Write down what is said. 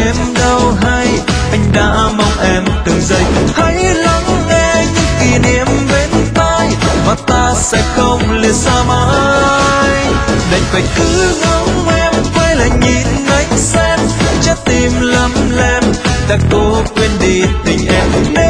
em đâu hay, anh đã mong em từng giây. Hãy lắng nghe những kỷ niệm bên tai, và ta sẽ không lìa xa mãi. Đành phải cứ ngóng em quay lại nhìn anh xem, trái tim lấm lem đã cố quên đi tình em.